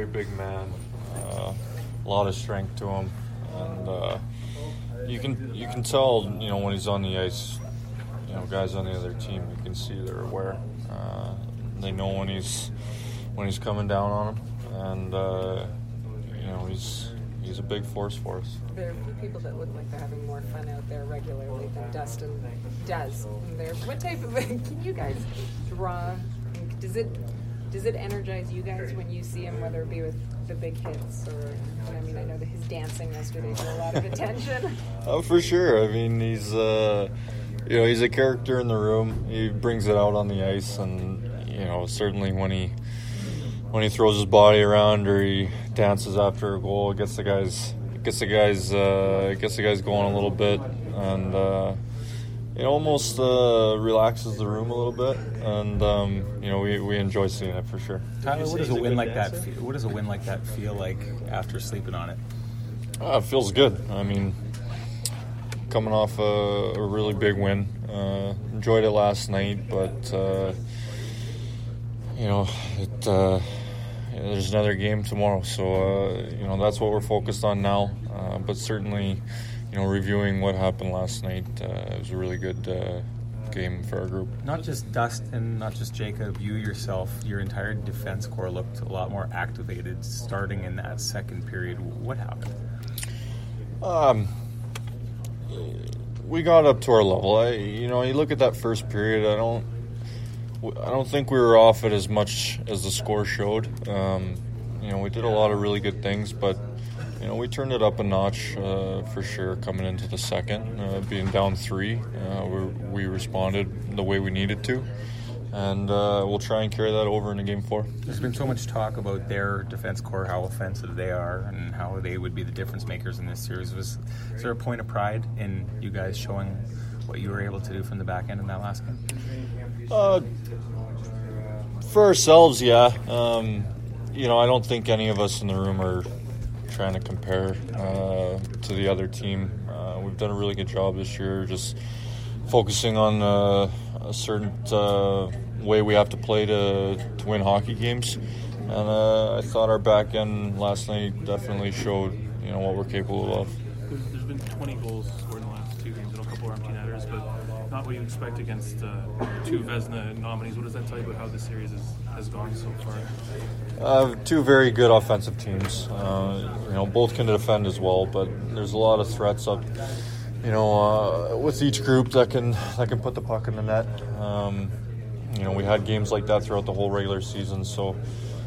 very big man, a lot of strength to him, and you can tell, when he's on the ice, guys on the other team, you can see they're aware. They know when he's coming down on them, and he's a big force for us. There are a few people that look like they're having more fun out there regularly than Dustin does. What type of can you guys draw? Does it energize you guys when you see him, whether it be with the big hits or? I mean, I know that his dancing yesterday drew a lot of attention. Oh, for sure. I mean, he's he's a character in the room. He brings it out on the ice, and certainly when he throws his body around or he dances after a goal, it gets the guys going a little bit, and it almost relaxes the room a little bit, and we enjoy seeing it for sure. Tyler, what does a win like that feel? What does a win like that feel like after sleeping on it? It feels good. I mean, coming off a really big win, enjoyed it last night, but there's another game tomorrow, so that's what we're focused on now. But certainly, reviewing what happened last night, it was a really good game for our group. Not just Dustin, not just Jacob, you yourself, your entire defense core looked a lot more activated starting in that second period. What happened? We got up to our level. You look at that first period, I don't think we were off it as much as the score showed. We did a lot of really good things, but we turned it up a notch for sure coming into the second. Being down 3, we responded the way we needed to, and we'll try and carry that over into Game 4. There's been so much talk about their defense core, how offensive they are, and how they would be the difference makers in this series. Is there a point of pride in you guys showing what you were able to do from the back end in that last game? For ourselves, yeah. I don't think any of us in the room are trying to compare to the other team. We've done a really good job this year, just focusing on a certain way we have to play to win hockey games. And I thought our back end last night definitely showed what we're capable of. There's been 20 goals scored in the last 2 games and a couple of empty netters, but not what you expect against 2 Vezina nominees. What does that tell you about how this series has gone so far? 2 very good offensive teams. Both can defend as well, but there's a lot of threats up. With each group that can put the puck in the net. We had games like that throughout the whole regular season, so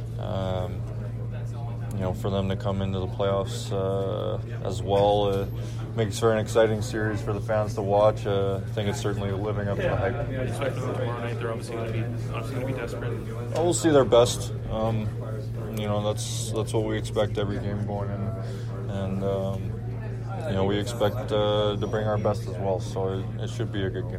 for them to come into the playoffs as well makes for an exciting series for the fans to watch. I think it's certainly living up to the hype. Expect them tomorrow night. They're obviously going to be desperate. We'll see their best. That's what we expect every game going in, and we expect to bring our best as well. So it should be a good game.